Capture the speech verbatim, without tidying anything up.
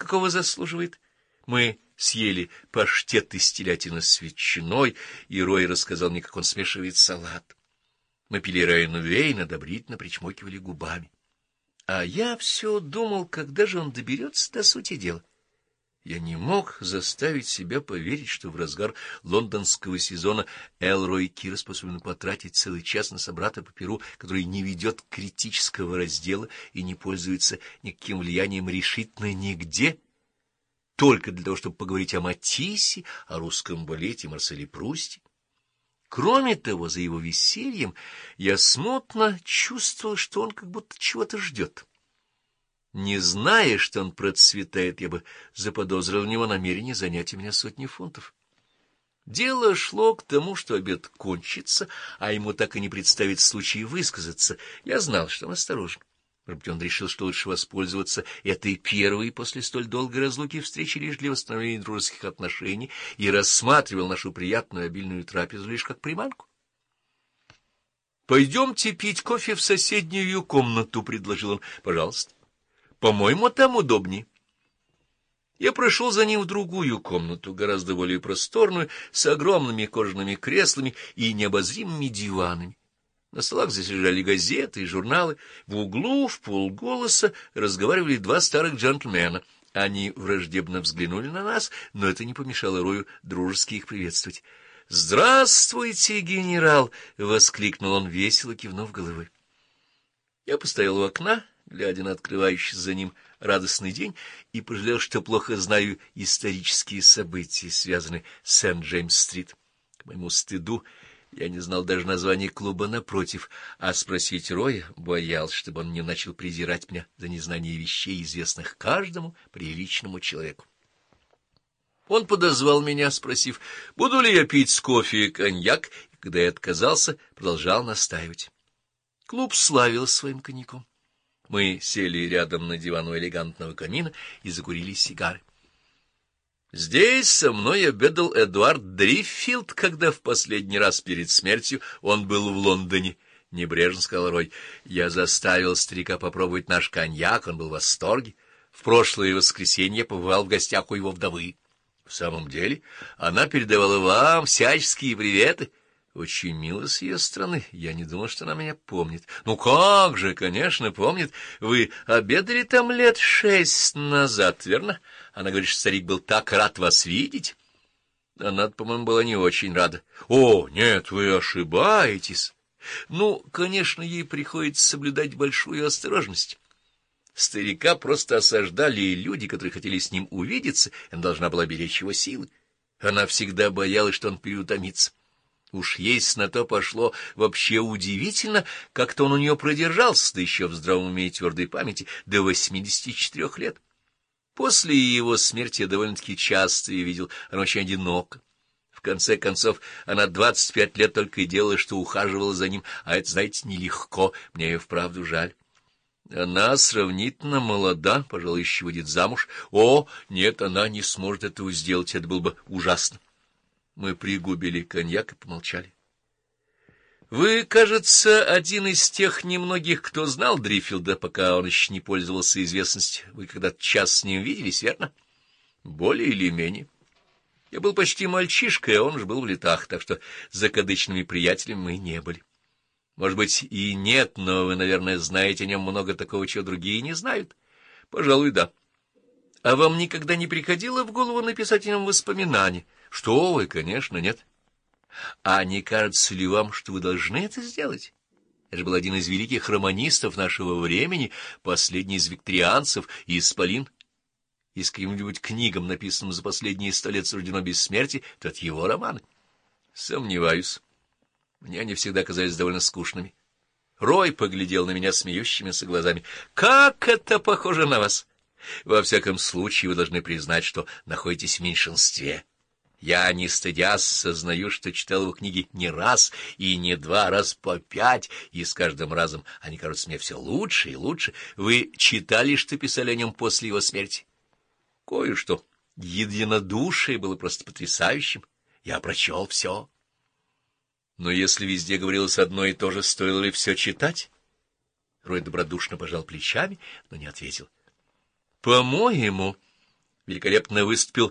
какого заслуживает. Мы съели паштет из телятины с ветчиной, и Рой рассказал мне, как он смешивает салат. Мы пили Рейн-Вейн, одобрительно причмокивали губами. А я все думал, когда же он доберется до сути дела. Я не мог заставить себя поверить, что в разгар лондонского сезона Элрой Кир способен потратить целый час на собрата по перу, который не ведет критического раздела и не пользуется никаким влиянием решительно нигде, только для того, чтобы поговорить о Матиссе, о русском балете Марселе Прусте. Кроме того, за его весельем я смутно чувствовал, что он как будто чего-то ждет. Не зная, что он процветает, я бы заподозрил в него намерение занять у меня сотни фунтов. Дело шло к тому, что обед кончится, а ему так и не представит случай высказаться. Я знал, что он осторожен. Может быть, он решил, что лучше воспользоваться этой первой после столь долгой разлуки встречи лишь для восстановления дружеских отношений и рассматривал нашу приятную обильную трапезу лишь как приманку. — Пойдемте пить кофе в соседнюю комнату, — предложил он. — Пожалуйста. По-моему, там удобнее. Я прошел за ним в другую комнату, гораздо более просторную, с огромными кожаными креслами и необозримыми диванами. На столах здесь лежали газеты и журналы. В углу в полголоса разговаривали два старых джентльмена. Они враждебно взглянули на нас, но это не помешало Рою дружески их приветствовать. — Здравствуйте, генерал! — воскликнул он, весело кивнув головой. Я постоял у окна, глядя на открывающийся за ним радостный день, и пожалел, что плохо знаю исторические события, связанные с Сент-Джеймс-стрит. К моему стыду я не знал даже названия клуба напротив, а спросить Роя боялся, чтобы он не начал презирать меня за незнание вещей, известных каждому приличному человеку. Он подозвал меня, спросив, буду ли я пить с кофе и коньяк, и когда я отказался, продолжал настаивать. Клуб славился своим коньяком. Мы сели рядом на диван у элегантного камина и закурили сигары. Здесь со мной обедал Эдуард Дриффилд, когда в последний раз перед смертью он был в Лондоне, — небрежно сказал Рой. Я заставил старика попробовать наш коньяк, он был в восторге. В прошлое воскресенье побывал в гостях у его вдовы. В самом деле, она передавала вам всяческие приветы. Очень мило с ее стороны. Я не думал, что она меня помнит. Ну как же, конечно, помнит. Вы обедали там лет шесть назад, верно? Она говорит, что старик был так рад вас видеть. Она, по-моему, была не очень рада. О, нет, вы ошибаетесь. Ну, конечно, ей приходится соблюдать большую осторожность. Старика просто осаждали люди, которые хотели с ним увидеться, и она должна была беречь его силы. Она всегда боялась, что он переутомится. Уж если на то пошло, вообще удивительно, как-то он у нее продержался, да еще в здравом уме и твердой памяти, до восьмидесяти четырех лет. После его смерти я довольно-таки часто ее видел, она очень одинока. В конце концов, она двадцать пять лет только и делала, что ухаживала за ним, а это, знаете, нелегко, мне ее вправду жаль. Она сравнительно молода, пожалуй, еще выйдет замуж. О, нет, она не сможет этого сделать, это было бы ужасно. Мы пригубили коньяк и помолчали. — Вы, кажется, один из тех немногих, кто знал Дриффилда, пока он еще не пользовался известностью. Вы когда-то час с ним виделись, верно? — Более или менее. Я был почти мальчишкой, а он же был в летах, так что закадычными приятелями мы не были. Может быть, и нет, но вы, наверное, знаете о нем много такого, чего другие не знают. Пожалуй, да. А вам никогда не приходило в голову написать о нем воспоминания? Что вы, конечно, нет. А не кажется ли вам, что вы должны это сделать? Это же был один из великих романистов нашего времени, последний из викторианцев и исполин. И с каким-нибудь книгам, написанным за последние сто лет суждено бессмертие, то это его романы. Сомневаюсь. Мне они всегда казались довольно скучными. Рой поглядел на меня смеющимися глазами. Как это похоже на вас! Во всяком случае, вы должны признать, что находитесь в меньшинстве. Я, не стыдясь, сознаю, что читал его книги не раз и не два, раз по пять, и с каждым разом они кажутся мне все лучше и лучше. Вы читали, что писали о нем после его смерти? Кое-что. Единодушие было просто потрясающим. Я прочел все. Но если везде говорилось одно и то же, стоило ли все читать? Рой добродушно пожал плечами, но не ответил. — По-моему, великолепно выступил